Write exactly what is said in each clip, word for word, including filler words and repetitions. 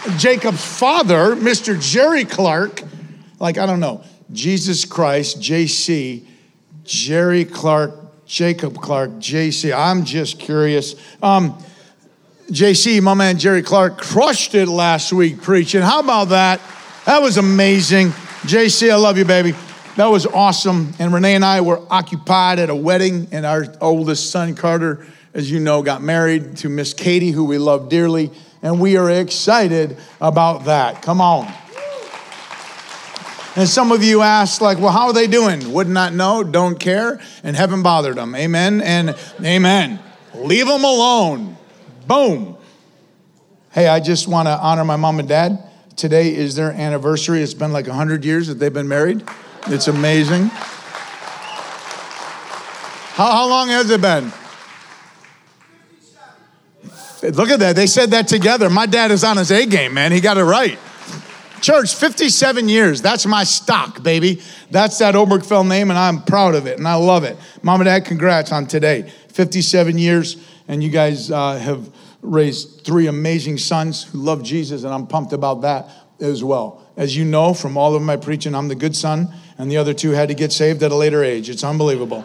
Jacob's father, Mister Jerry Clark, like, I don't know, Jesus Christ, J C, Jerry Clark, Jacob Clark, J C. I'm just curious. Um, J C, my man Jerry Clark, crushed it last week preaching. How about that? That was amazing. J C, I love you, baby. That was awesome. And Renee and I were occupied at a wedding, and our oldest son, Carter, as you know, got married to Miss Katie, who we love dearly. And we are excited about that. Come on. And some of you asked, like, well, how are they doing? Would not know, don't care, and haven't bothered them. Amen and amen. Leave them alone. Boom. Hey, I just want to honor my mom and dad. Today is their anniversary. It's been like one hundred years that they've been married. It's amazing. How, how long has it been? Look at that. They said that together. My dad is on his A game, man. He got it right. Church, fifty-seven years. That's my stock, baby. That's that Obergefell name, and I'm proud of it, and I love it. Mom and Dad, congrats on today. fifty-seven years, and you guys uh, have raised three amazing sons who love Jesus, and I'm pumped about that as well. As you know from all of my preaching, I'm the good son, and the other two had to get saved at a later age. It's unbelievable.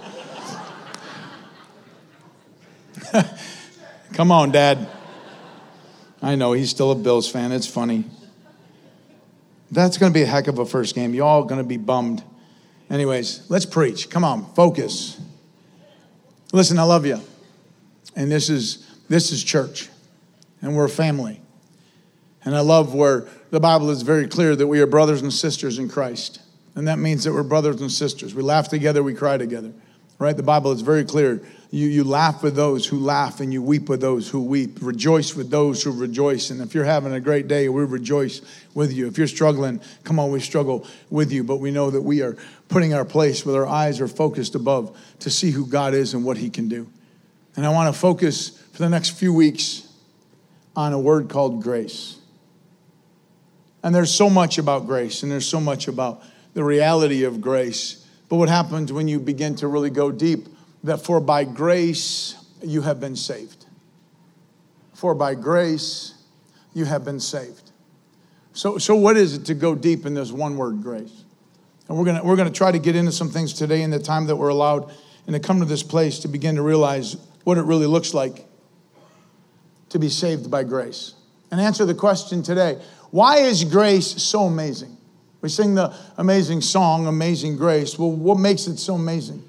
Come on, Dad. I know, he's still a Bills fan. It's funny. That's going to be a heck of a first game. You're all going to be bummed. Anyways, let's preach. Come on, focus. Listen, I love you. And this is this is church. And we're a family. And I love where the Bible is very clear that we are brothers and sisters in Christ. And that means that we're brothers and sisters. We laugh together, we cry together. Right? The Bible is very clear. You, you laugh with those who laugh, and you weep with those who weep. Rejoice with those who rejoice. And if you're having a great day, we rejoice with you. If you're struggling, come on, we struggle with you. But we know that we are putting our place where our eyes are focused above to see who God is and what he can do. And I want to focus for the next few weeks on a word called grace. And there's so much about grace, and there's so much about the reality of grace. But what happens when you begin to really go deep? That for by grace you have been saved. For by grace you have been saved. So, so what is it to go deep in this one word, grace? And we're gonna we're gonna try to get into some things today in the time that we're allowed, and to come to this place to begin to realize what it really looks like to be saved by grace. And answer the question today: why is grace so amazing? We sing the amazing song, Amazing Grace. Well, what makes it so amazing?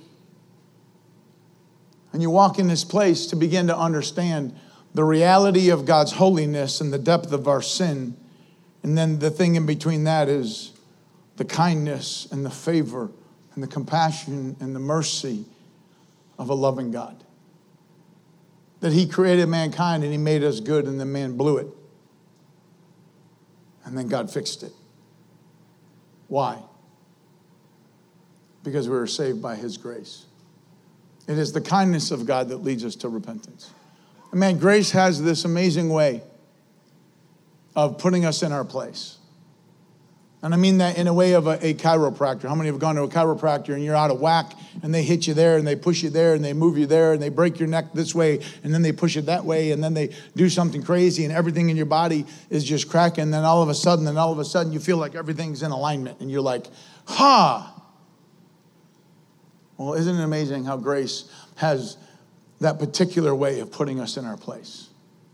And you walk in this place to begin to understand the reality of God's holiness and the depth of our sin. And then the thing in between that is the kindness and the favor and the compassion and the mercy of a loving God. That he created mankind and he made us good, and then man blew it. And then God fixed it. Why? Because we were saved by his grace. It is the kindness of God that leads us to repentance. And man, grace has this amazing way of putting us in our place. And I mean that in a way of a, a chiropractor. How many have gone to a chiropractor and you're out of whack, and they hit you there and they push you there and they move you there and they break your neck this way and then they push it that way and then they do something crazy and everything in your body is just cracking. And then all of a sudden, and all of a sudden you feel like everything's in alignment and you're like, ha! Well, isn't it amazing how grace has that particular way of putting us in our place?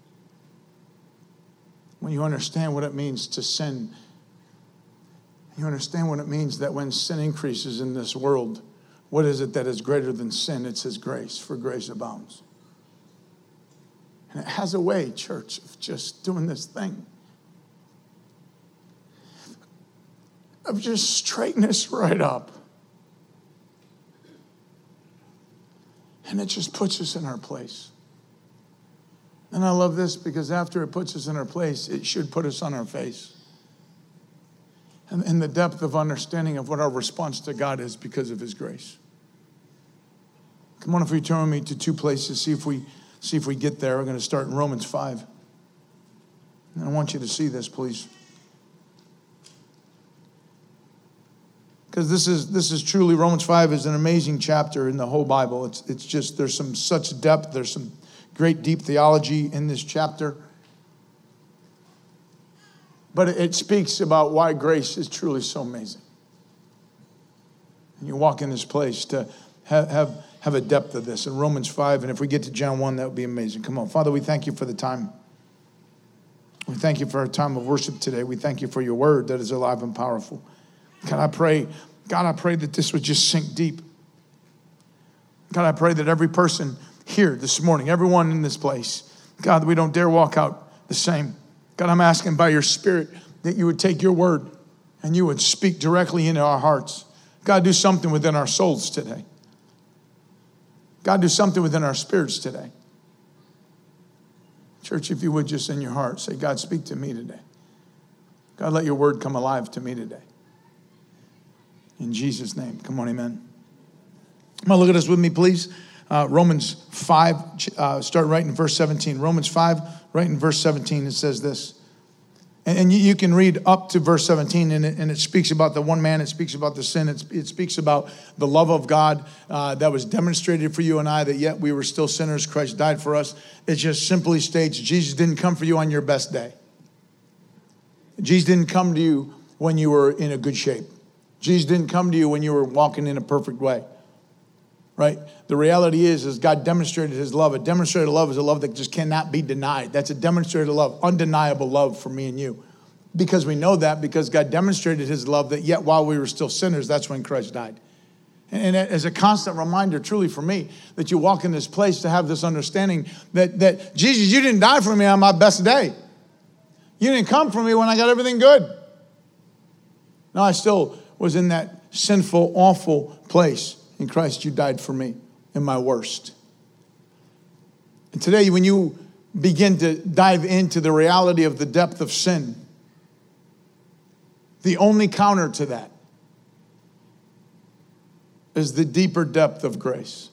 When you understand what it means to sin, you understand what it means that when sin increases in this world, what is it that is greater than sin? It's his grace, for grace abounds. And it has a way, church, of just doing this thing. Of just straightening us right up. And it just puts us in our place. And I love this because after it puts us in our place, it should put us on our face. And in the depth of understanding of what our response to God is because of his grace. Come on, if we turn with me to two places, see if we see if we get there. We're going to start in Romans five. And I want you to see this, please. Because this is this is truly, Romans five is an amazing chapter in the whole Bible. It's it's just, there's some such depth, there's some great deep theology in this chapter. But it speaks about why grace is truly so amazing. And you walk in this place to have, have, have a depth of this. In Romans five, and if we get to John one, that would be amazing. Come on. Father, we thank you for the time. We thank you for our time of worship today. We thank you for your word that is alive and powerful. God, I pray, God, I pray that this would just sink deep. God, I pray that every person here this morning, everyone in this place, God, that we don't dare walk out the same. God, I'm asking by your Spirit that you would take your word and you would speak directly into our hearts. God, do something within our souls today. God, do something within our spirits today. Church, if you would just in your heart say, God, speak to me today. God, let your word come alive to me today. In Jesus' name. Come on, amen. Come on, look at us with me, please. Uh, Romans five, uh, start right in verse seventeen. Romans five, right in verse seventeen, it says this. And, and you, you can read up to verse seventeen, and it, and it speaks about the one man. It speaks about the sin. It, it speaks about the love of God uh, that was demonstrated for you and I, that yet we were still sinners. Christ died for us. It just simply states Jesus didn't come for you on your best day. Jesus didn't come to you when you were in a good shape. Jesus didn't come to you when you were walking in a perfect way. Right? The reality is, is God demonstrated his love. A demonstrated love is a love that just cannot be denied. That's a demonstrated love, undeniable love for me and you. Because we know that, because God demonstrated his love, that yet while we were still sinners, that's when Christ died. And as a constant reminder, truly for me, that you walk in this place to have this understanding that, that Jesus, you didn't die for me on my best day. You didn't come for me when I got everything good. No, I still was in that sinful, awful place. In Christ, you died for me in my worst. And today, when you begin to dive into the reality of the depth of sin, the only counter to that is the deeper depth of grace.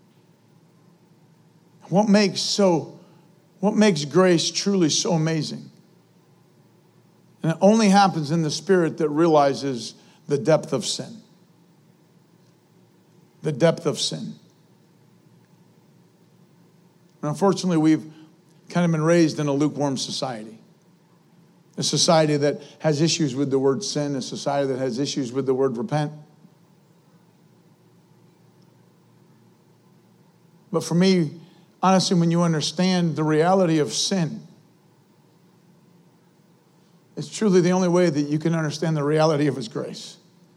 What makes so, what makes grace truly so amazing? And it only happens in the spirit that realizes the depth of sin. The depth of sin. And unfortunately, we've kind of been raised in a lukewarm society. A society that has issues with the word sin, a society that has issues with the word repent. But for me, honestly, when you understand the reality of sin, it's truly the only way that you can understand the reality of his grace.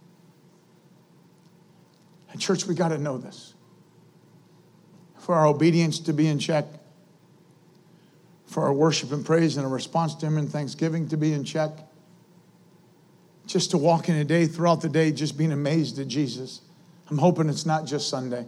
And church, we got to know this. For our obedience to be in check, for our worship and praise and a response to him in thanksgiving to be in check, just to walk in a day throughout the day just being amazed at Jesus. I'm hoping it's not just Sunday.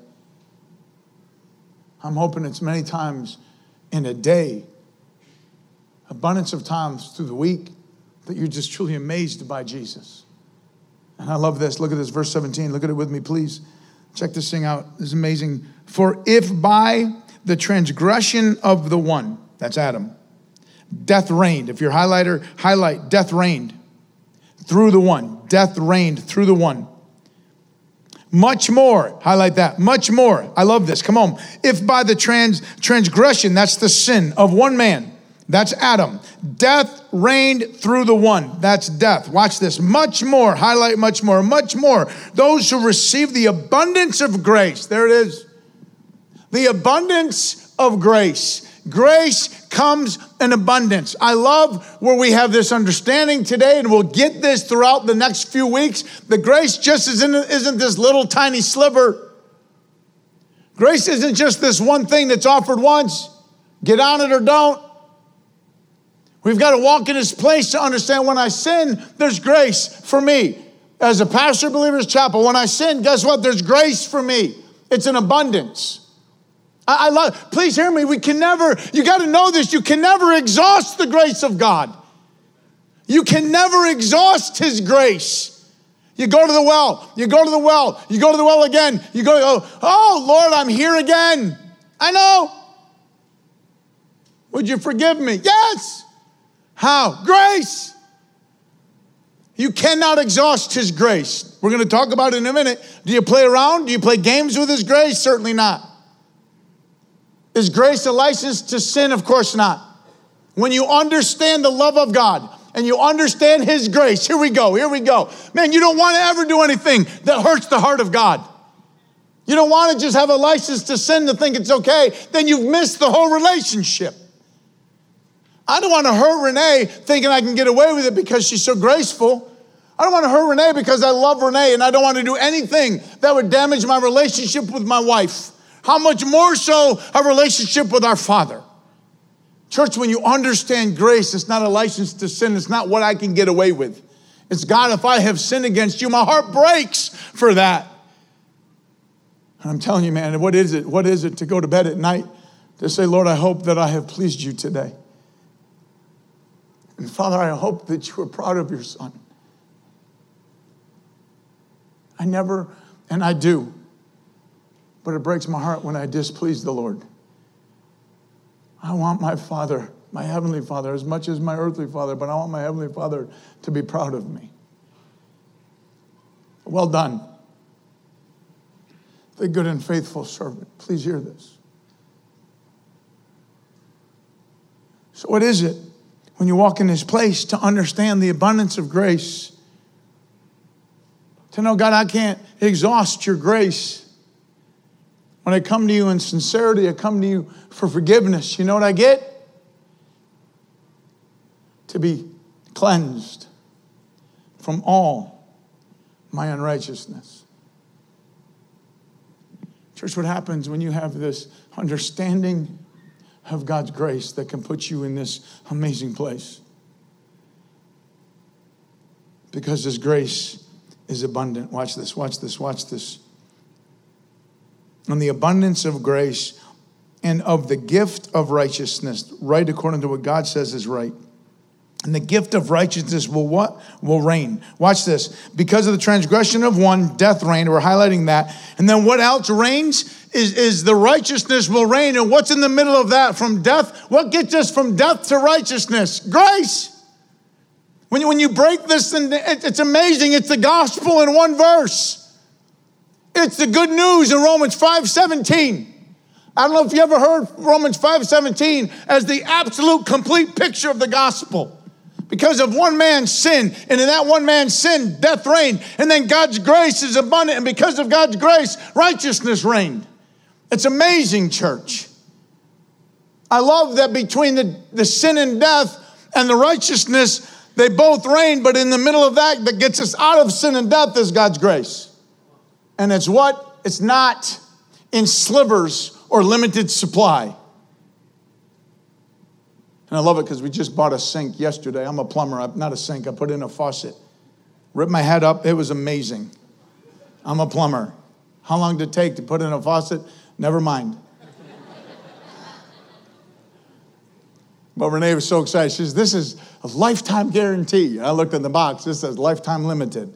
I'm hoping it's many times in a day, abundance of times through the week, that you're just truly amazed by Jesus. And I love this. Look at this, verse seventeen. Look at it with me, please. Check this thing out. This is amazing. For if by the transgression of the one, that's Adam, death reigned. If your highlighter, highlight, death reigned through the one. Death reigned through the one. Much more, highlight that, much more. I love this. Come on. If by the trans transgression, that's the sin of one man, that's Adam, death reigned through the one, that's death. Watch this. Much more, highlight much more, much more. Those who receive the abundance of grace. There it is. The abundance of grace. Grace comes in abundance. I love where we have this understanding today, and we'll get this throughout the next few weeks. The grace just isn't, isn't this little tiny sliver. Grace isn't just this one thing that's offered once. Get on it or don't. We've got to walk in this place to understand when I sin, there's grace for me. As a pastor of Believers Chapel, when I sin, guess what? There's grace for me. It's an abundance. I, I love, please hear me. We can never, you got to know this. You can never exhaust the grace of God. You can never exhaust his grace. You go to the well, you go to the well, you go to the well again. You go, oh, oh Lord, I'm here again. I know. Would you forgive me? Yes. How? Grace. You cannot exhaust his grace. We're going to talk about it in a minute. Do you play around? Do you play games with his grace? Certainly not. Is grace a license to sin? Of course not. When you understand the love of God and you understand his grace, here we go, here we go. Man, you don't want to ever do anything that hurts the heart of God. You don't want to just have a license to sin to think it's okay. Then you've missed the whole relationship. I don't want to hurt Renee thinking I can get away with it because she's so graceful. I don't want to hurt Renee because I love Renee and I don't want to do anything that would damage my relationship with my wife. How much more so a relationship with our Father? Church, when you understand grace, it's not a license to sin. It's not what I can get away with. It's, God, if I have sinned against you, my heart breaks for that. And I'm telling you, man, what is it? What is it to go to bed at night to say, Lord, I hope that I have pleased you today. And Father, I hope that you are proud of your Son. I never, and I do, but it breaks my heart when I displease the Lord. I want my Father, my Heavenly Father, as much as my earthly Father, but I want my Heavenly Father to be proud of me. Well done, the good and faithful servant. Please hear this. So what is it when you walk in this place to understand the abundance of grace? To know, God, I can't exhaust your grace. When I come to you in sincerity, I come to you for forgiveness. You know what I get? To be cleansed from all my unrighteousness. Church, what happens when you have this understanding of God's grace that can put you in this amazing place? Because his grace is abundant. Watch this, watch this, watch this. And the abundance of grace and of the gift of righteousness, right according to what God says is right. And the gift of righteousness will what? Will reign. Watch this. Because of the transgression of one, death reigned. We're highlighting that. And then what else reigns is, is the righteousness will reign. And what's in the middle of that? From death? What gets us from death to righteousness? Grace. When you, when you break this, and it's amazing. It's the gospel in one verse. It's the good news in Romans five seventeen. I don't know if you ever heard Romans five seventeen as the absolute complete picture of the gospel. Because of one man's sin, and in that one man's sin, death reigned. And then God's grace is abundant, and because of God's grace, righteousness reigned. It's amazing, church. I love that between the, the sin and death and the righteousness, they both reign, but in the middle of that, that gets us out of sin and death is God's grace. And it's what? It's not in slivers or limited supply. And I love it because we just bought a sink yesterday. I'm a plumber. I'm not a sink. I put in a faucet. Ripped my head up. It was amazing. I'm a plumber. How long did it take to put in a faucet? Never mind. But Renee was so excited. She says, this is a lifetime guarantee. I looked at the box. This says lifetime limited.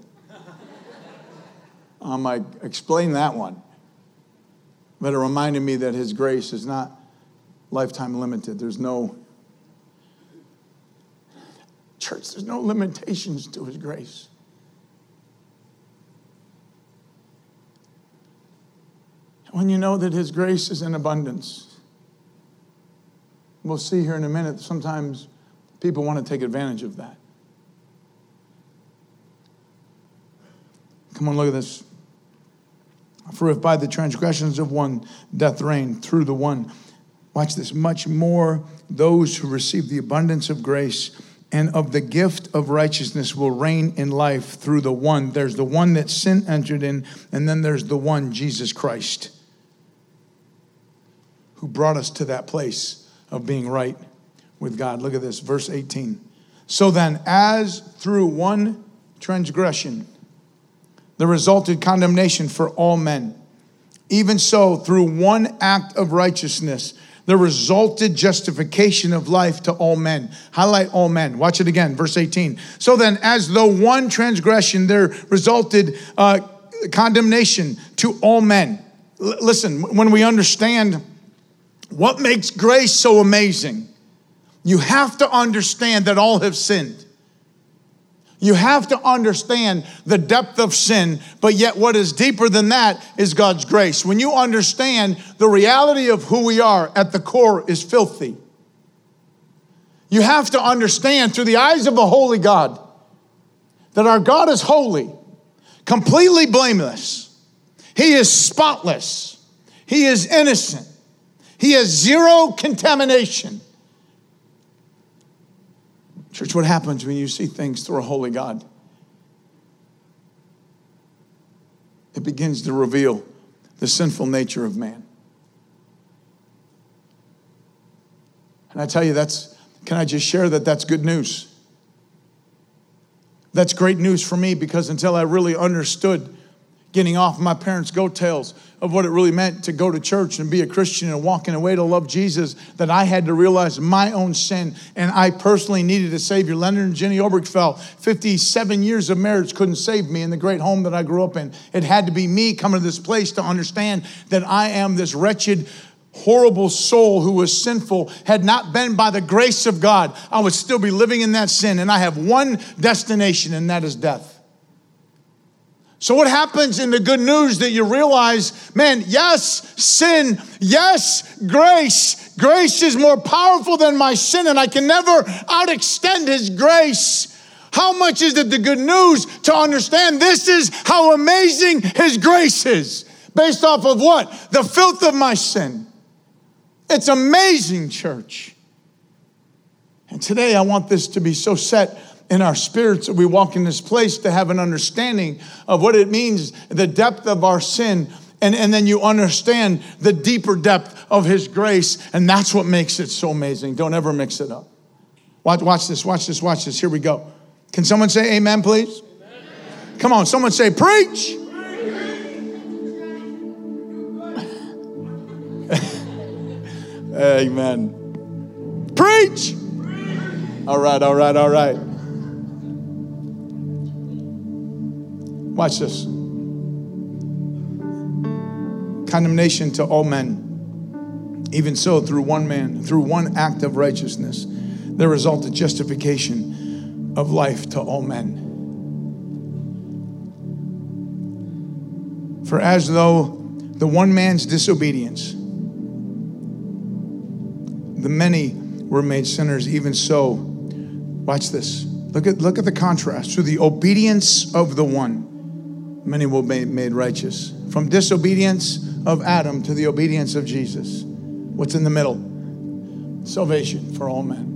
I'm like, explain that one. But it reminded me that his grace is not lifetime limited. There's no, church, there's no limitations to his grace. When you know that his grace is in abundance, we'll see here in a minute, sometimes people want to take advantage of that. Come on, look at this. For if by the transgressions of one death reigned through the one, watch this, much more those who receive the abundance of grace and of the gift of righteousness will reign in life through the one. There's the one that sin entered in, and then there's the one, Jesus Christ, who brought us to that place of being right with God. Look at this, verse eighteen. So then, as through one transgression there resulted condemnation for all men, even so through one act of righteousness there resulted justification of life to all men. Highlight all men. Watch it again, verse eighteen. So then, as though one transgression there resulted uh, condemnation to all men. L- listen, when we understand what makes grace so amazing, you have to understand that all have sinned. You have to understand the depth of sin, but yet what is deeper than that is God's grace. When you understand the reality of who we are at the core is filthy. You have to understand through the eyes of a holy God that our God is holy, completely blameless. He is spotless. He is innocent. He has zero contamination. Church, what happens when you see things through a holy God? It begins to reveal the sinful nature of man. And I tell you, that's, can I just share that that's good news? That's great news for me, because until I really understood getting off my parents' coattails of what it really meant to go to church and be a Christian and walk in a way to love Jesus, that I had to realize my own sin, and I personally needed a Savior. Leonard and Jenny Obergefell, fifty-seven years of marriage couldn't save me in the great home that I grew up in. It had to be me coming to this place to understand that I am this wretched, horrible soul who was sinful. Had not been by the grace of God, I would still be living in that sin, and I have one destination, and that is death. So what happens in the good news that you realize, man, yes, sin, yes, grace. Grace is more powerful than my sin, and I can never outextend his grace. How much is it the good news to understand this is how amazing his grace is? Based off of what? The filth of my sin. It's amazing, church. And today I want this to be so set in our spirits that we walk in this place to have an understanding of what it means, the depth of our sin, and, and then you understand the deeper depth of his grace, and that's what makes it so amazing. Don't ever mix it up. Watch, watch this, watch this, watch this. Here we go. Can someone say amen, please? Amen. Come on, someone say preach. Amen. Preach. All right, all right, all right. Watch this. Condemnation to all men. Even so, through one man, through one act of righteousness, there resulted justification of life to all men. For as though the one man's disobedience, the many were made sinners, even so, watch this. Look at, look at the contrast. Through the obedience of the one, many will be made righteous. From disobedience of Adam to the obedience of Jesus. What's in the middle? Salvation for all men.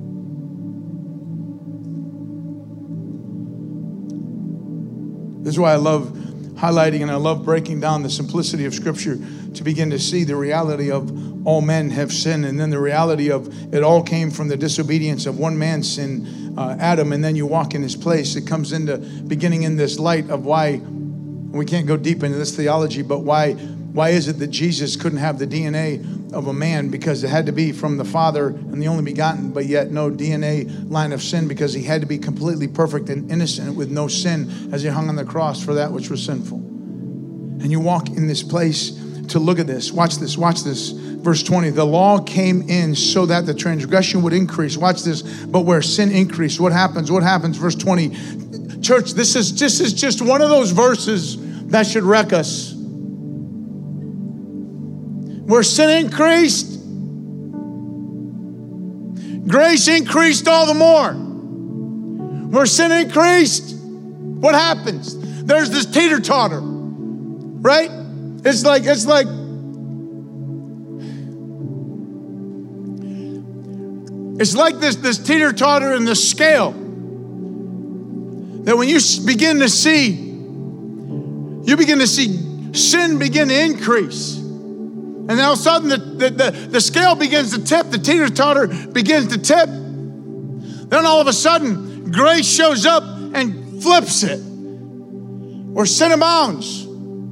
This is why I love highlighting and I love breaking down the simplicity of Scripture, to begin to see the reality of all men have sinned, and then the reality of it all came from the disobedience of one man's sin, uh, Adam, and then you walk in his place. It comes into beginning in this light of why, we can't go deep into this theology, but why why is it that Jesus couldn't have the D N A of a man? Because it had to be from the Father and the only begotten, but yet no D N A line of sin, because he had to be completely perfect and innocent with no sin as he hung on the cross for that which was sinful. And you walk in this place to look at this. Watch this, watch this. Verse twenty, the law came in so that the transgression would increase. Watch this. But where sin increased, what happens? What happens? Verse twenty. Church, this is just, is just one of those verses that should wreck us. Where sin increased, grace increased all the more. Where sin increased, what happens? There's this teeter-totter, right? It's like, it's like, it's like this, this teeter-totter in the scale, that when you begin to see, you begin to see sin begin to increase. And then all of a sudden the, the, the, the scale begins to tip, the teeter-totter begins to tip. Then all of a sudden, grace shows up and flips it. Or sin abounds.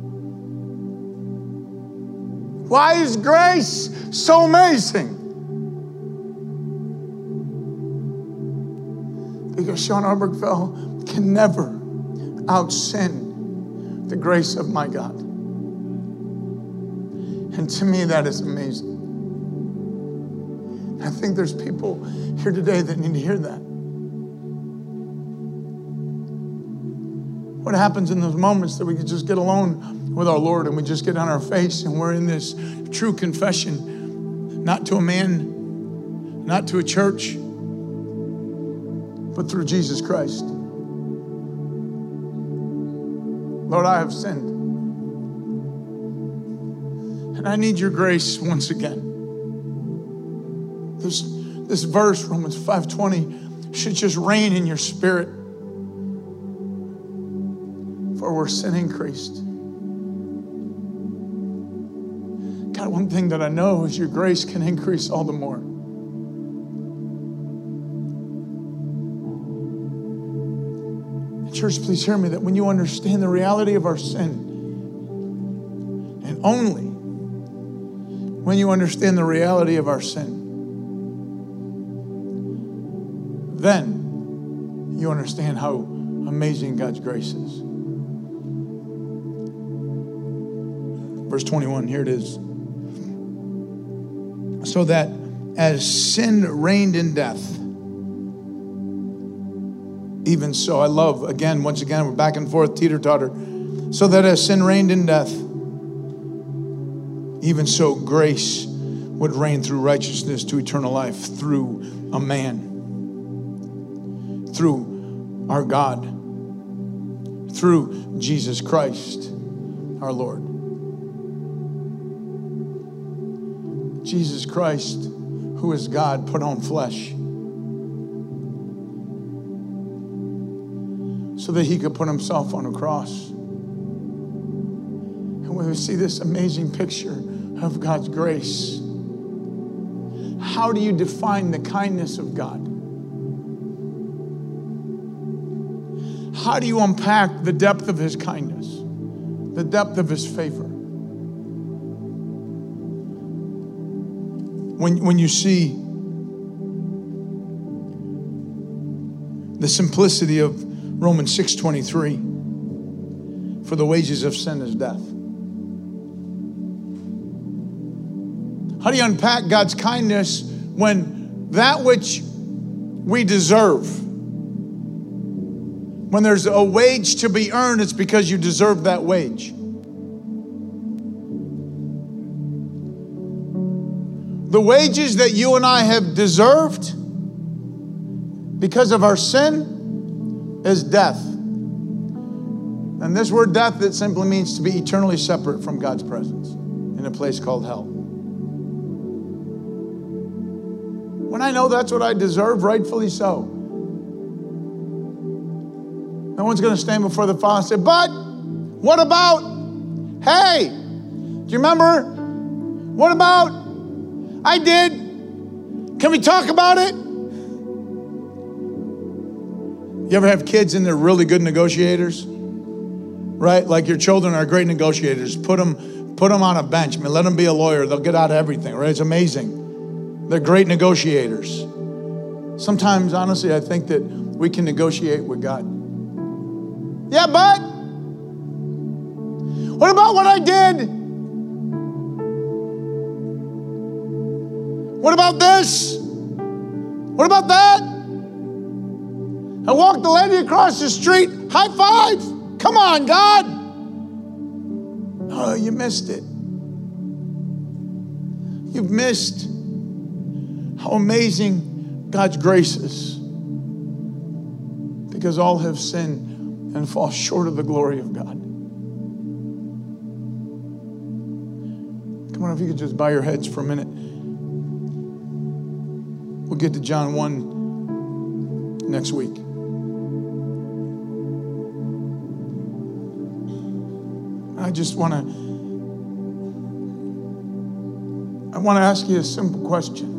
Why is grace so amazing? Because Sean Obergefell can never out-sin the grace of my God. And to me, that is amazing. I think there's people here today that need to hear that. What happens in those moments that we can just get alone with our Lord and we just get on our face and we're in this true confession, not to a man, not to a church, but through Jesus Christ. Lord, I have sinned. And I need your grace once again. This, this verse, Romans five twenty, should just reign in your spirit. For where sin increased. God, one thing that I know is your grace can increase all the more. Church, please hear me, that when you understand the reality of our sin, and only when you understand the reality of our sin, then you understand how amazing God's grace is. Verse twenty-one, here it is. So that as sin reigned in death, even so, I love, again, once again, we're back and forth, teeter-totter. So that as sin reigned in death, even so grace would reign through righteousness to eternal life through a man, through our God, through Jesus Christ, our Lord. Jesus Christ, who is God, put on flesh so that he could put himself on a cross. And when we see this amazing picture of God's grace, how do you define the kindness of God? How do you unpack the depth of his kindness, the depth of his favor? When, when you see the simplicity of Romans six twenty-three, for the wages of sin is death. How do you unpack God's kindness when that which we deserve, when there's a wage to be earned, it's because you deserve that wage? The wages that you and I have deserved because of our sin is death. And this word death, it simply means to be eternally separate from God's presence in a place called hell. When I know that's what I deserve, rightfully so, no one's going to stand before the Father and say, but what about, hey, do you remember? What about, I did. Can we talk about it? You ever have kids and they're really good negotiators? Right? Like your children are great negotiators. Put them, put them on a bench. I mean, let them be a lawyer. They'll get out of everything, right? It's amazing. They're great negotiators. Sometimes, honestly, I think that we can negotiate with God. Yeah, but what about what I did? What about this? What about that? I walked the lady across the street. High five. Come on, God. Oh, you missed it. You've missed how amazing God's grace is. Because all have sinned and fall short of the glory of God. Come on, if you could just bow your heads for a minute. We'll get to John one next week. I just want to, I want to ask you a simple question.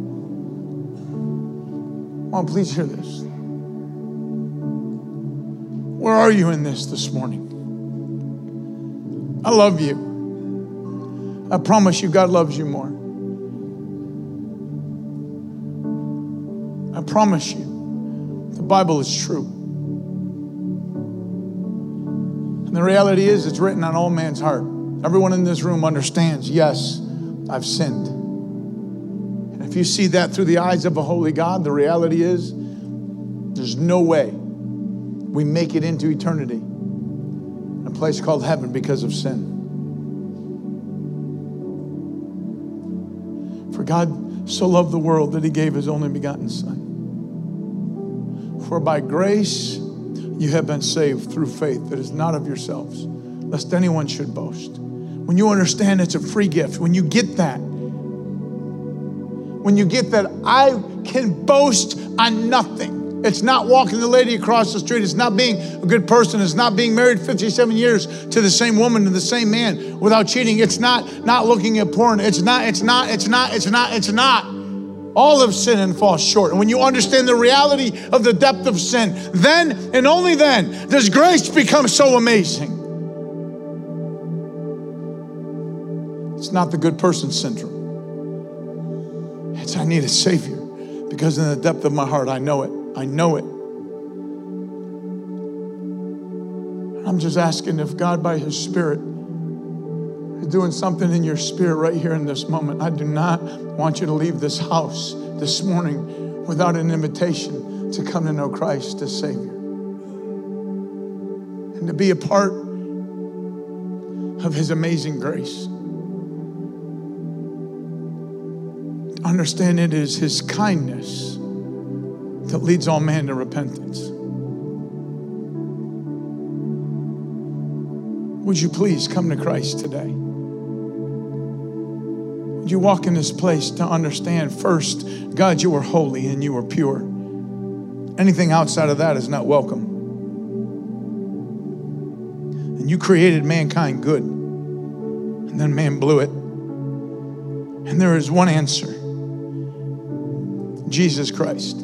Mom, please hear this. Where are you in this this morning? I love you. I promise you, God loves you more. I promise you, the Bible is true. And the reality is, it's written on all man's heart. Everyone in this room understands, yes, I've sinned. And if you see that through the eyes of a holy God, the reality is, there's no way we make it into eternity, a place called heaven, because of sin. For God so loved the world that he gave his only begotten Son, For by grace you have been saved through faith that is not of yourselves, lest anyone should boast. When you understand it's a free gift, when you get that, when you get that, I can boast on nothing. It's not walking the lady across the street. It's not being a good person. It's not being married fifty-seven years to the same woman, to the same man without cheating. It's not not looking at porn. It's not, it's not, it's not, it's not, it's not. All of sin and fall short. And when you understand the reality of the depth of sin, then and only then does grace become so amazing. It's not the good person syndrome. It's I need a Savior because in the depth of my heart, I know it. I know it. I'm just asking if God by His Spirit is doing something in your spirit right here in this moment. I do not want you to leave this house this morning without an invitation to come to know Christ as Savior and to be a part of His amazing grace. Understand it is His kindness that leads all man to repentance. Would you please come to Christ today? Would you walk in this place to understand first, God, you are holy and you are pure. Anything outside of that is not welcome. And you created mankind good, and then man blew it. And there is one answer, Jesus Christ.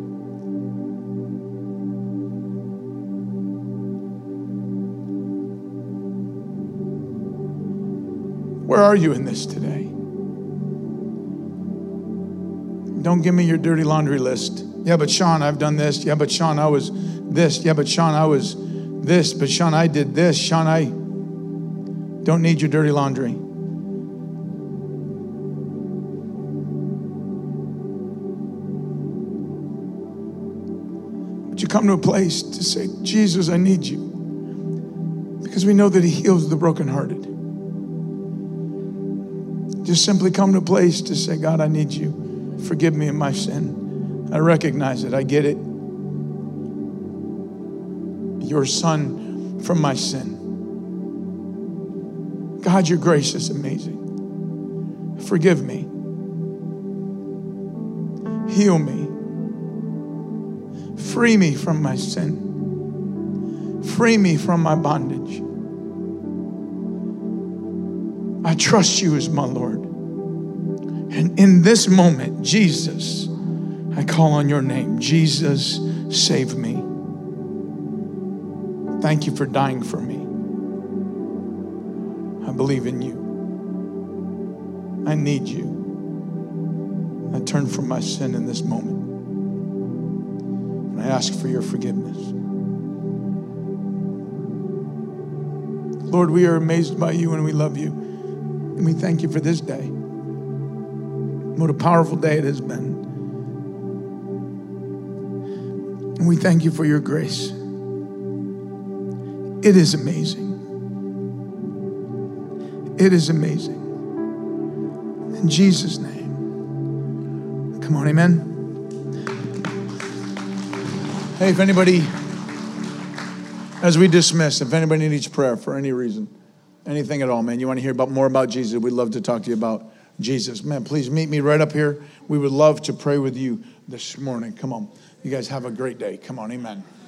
Where are you in this today? Don't give me your dirty laundry list. Yeah, but Sean, I've done this. Yeah, but Sean, I was this. Yeah, but Sean, I was this. But Sean, I did this. Sean, I don't need your dirty laundry. But you come to a place to say, Jesus, I need you. Because we know that He heals the brokenhearted. Just simply come to a place to say, God, I need you. Forgive me of my sin. I recognize it. I get it. Your Son from my sin. God, your grace is amazing. Forgive me. Heal me. Free me from my sin. Free me from my bondage. I trust you as my Lord. And in this moment, Jesus, I call on your name. Jesus, save me. Thank you for dying for me. I believe in you. I need you. I turn from my sin in this moment. And I ask for your forgiveness. Lord, we are amazed by you and we love you. And we thank you for this day. What a powerful day it has been. And we thank you for your grace. It is amazing. It is amazing. In Jesus' name. Come on, amen. Hey, if anybody, as we dismiss, if anybody needs prayer for any reason, anything at all, man, you want to hear about more about Jesus, we'd love to talk to you about Jesus. Man, please meet me right up here. We would love to pray with you this morning. Come on. You guys have a great day. Come on. Amen.